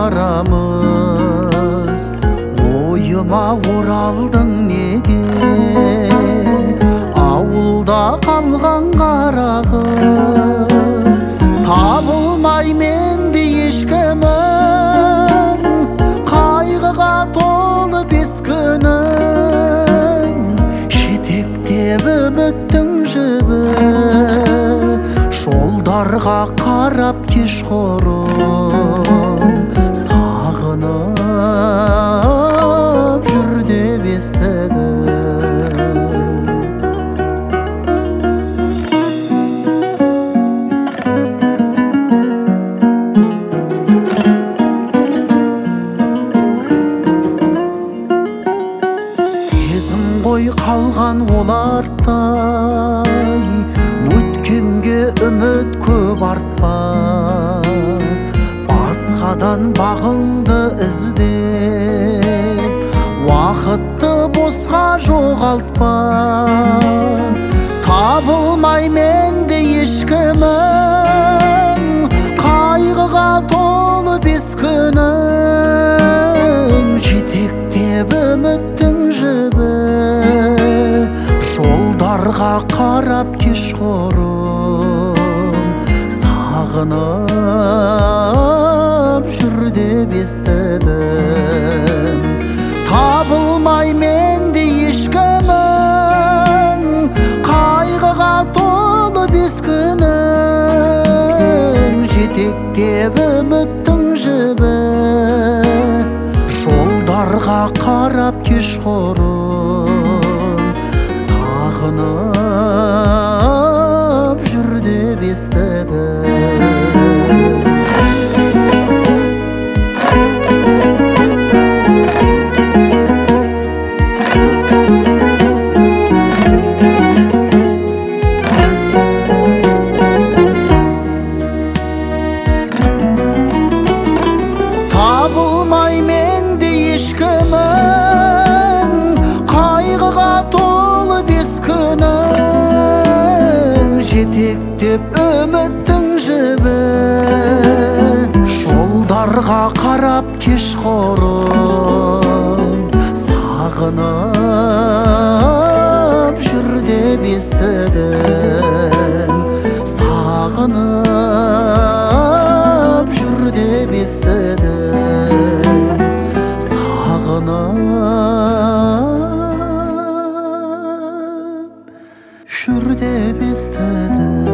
барамыз, ойыма оралдың неге, ауылда қалған қара қыз. Табылмай менде ешкімің, қайғыға толы бес күнің, жетектеп үміттің жібі, жолдарға қарап кешқұрым, сағынып жүр деп естідім. Сезім ғой қалған ол арттай, өткенге үміт көп артпа, басқадан бағыңды іздеп, уақытты босқа жоғалтпа. Табылмай менде ешкімің, қайғыға толы бес күнің, жетектеп үміттің жібі, жолдарға қарап кешқұрым, сағынып жүр деп естідім. Табылмай менде ешкімің, қайғыға толы бес күнің, жетектеп үміттің жібі, жолдарға қарап кешқұрым, сағынып жүр деп естідім. Табылмай менде ешкімің, қайғыға толы бес күнің, жетектеп үміттің жібі, жолдарға қарап кешқұрым, сағынып жүр деп естідім. Сағынып жүр деп естідім. Сағынып жүр деп естідім.